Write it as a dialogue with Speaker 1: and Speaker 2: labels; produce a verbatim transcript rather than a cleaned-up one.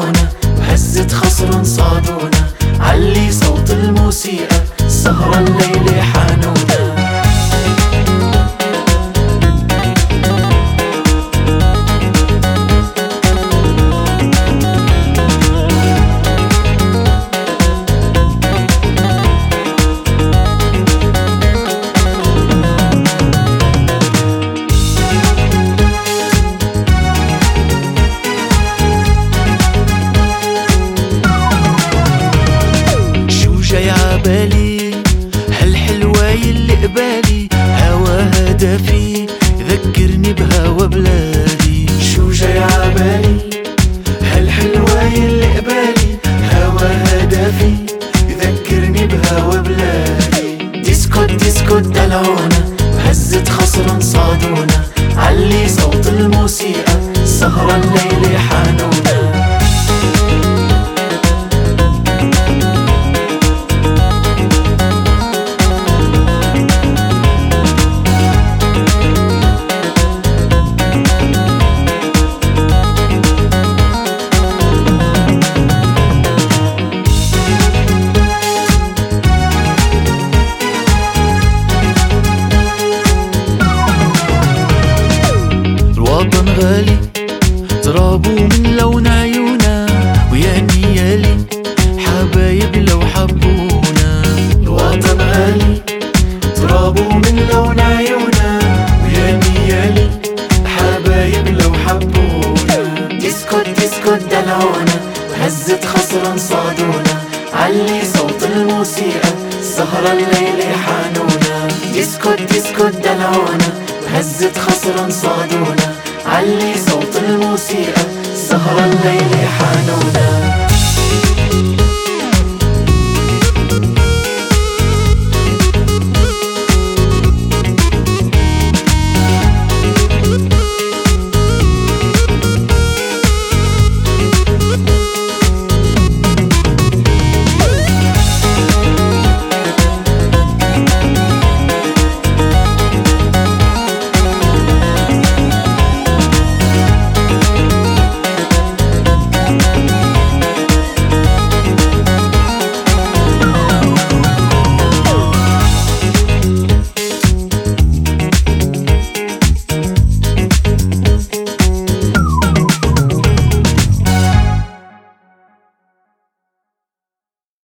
Speaker 1: دلعونا بهزة خصر صادونا، علي صوت الموسيقى سهرة الليلة حانونا. بالي هالحلوة يلي قبالي هواها دافي ذكرني بهوا بلادي. شو جاي عبالي هالحلوة يلي قبالي هواها دافي ذكرني بهوا بلادي. ديسكو ديسكو دلعونا بهزة خصر صادونا، علي صوت الموسيقى سهرة الليلة حانونا. الوطن غالي ترابه من لون عيونا، ويا نيالي حبايب لو حبونا. الوطن غالي ترابه من لون عيونا، ويا نيالي حبايب لو حبونا. ديسكو ديسكو دلعونا بهزة خصر صادونا، علي صوت الموسيقى سهرة الليلة حانونا. ديسكو ديسكو دلعونا بهزة خصر صادونا، علي صوت الموسيقى سهرة الليلة حانونا.